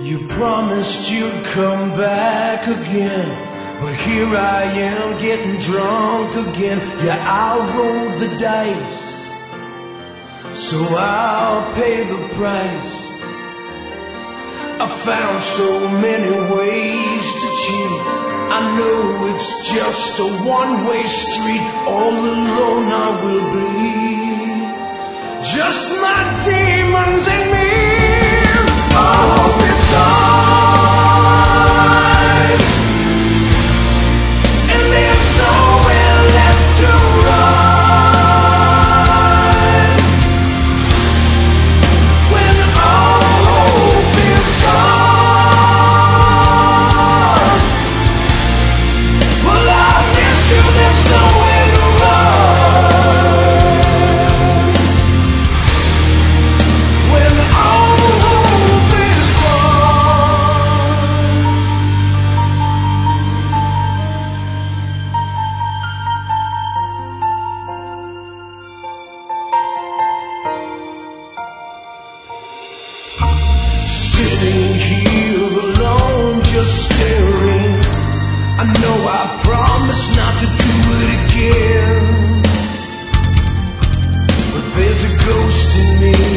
You promised you'd come back again, but here I am getting drunk again. Yeah, I'll roll the dice, so I'll pay the price. I found so many ways to cheat. I know it's just a one-way street. All alone I will bleed, just my demons and me. All is gone, and there's nowhere left to run. When all hope is gone, well, I miss you, there's nowhere to run. When all hope is gone. Sitting here alone, just staring. I know I promised not to do it again, but there's a ghost in me.